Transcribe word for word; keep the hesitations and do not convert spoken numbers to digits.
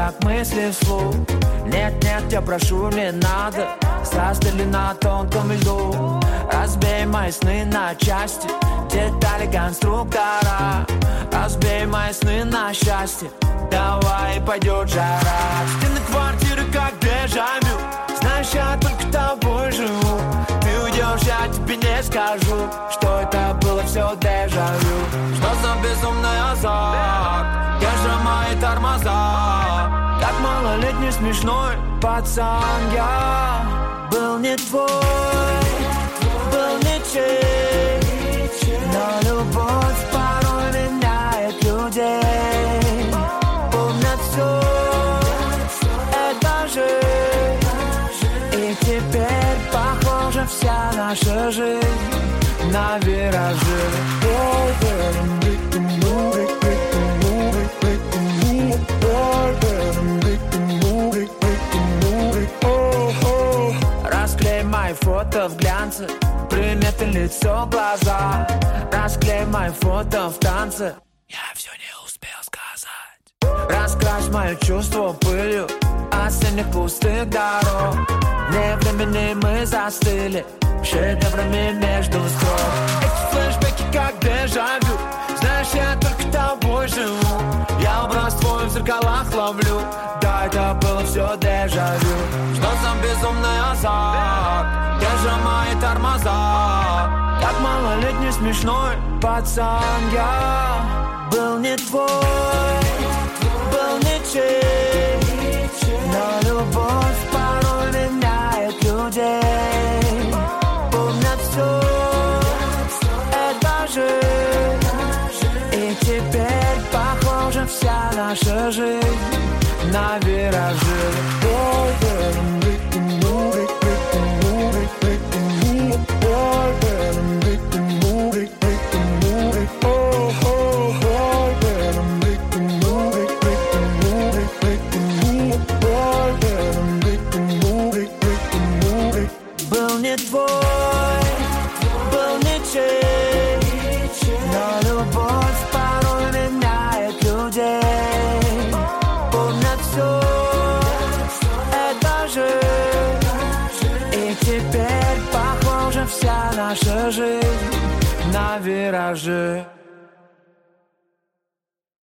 как мысли вслух. Нет, нет, я прошу, не надо. Застыли на тонком льду. Разбей мои сны на части, детали конструктора. Разбей мои сны на счастье, давай пойдет жара. Стены квартиры как дежавю. Знаешь, я только тобой живу. Ты уйдешь, я тебе не скажу, что это было все дежавю. Что за безумный азарт, где же мои тормоза? Как малолетний смешной пацан я был не твой, был ничей. Но любовь порой меняет людей. Помнят все этажи, и теперь похожа вся наша жизнь на виражи. Расклей мои фото в глянце, приметы лицо, глаза. Расклей мои фото в танце, я все не успел сказать. Раскрась мои чувства пылью осенних пустых дорог. Вне времени мы застыли шедеврами между строк. Эти флешбеки как дежавю. Знаешь, я только тобой живу. Я образ твой в зеркалах ловлю. Да, это было все дежавю. Что за безумный азарт, где же мои тормоза? Как малолетний смешной пацан я был не твой, был ничей. Но любовь порой меняет людей. Помнят все этажи, и теперь похожа вся наша жизнь на виражи. Был не твой, был ничей. Но любовь порой меняет людей. Помнят все этажи, и теперь похожа вся наша жизнь на виражи.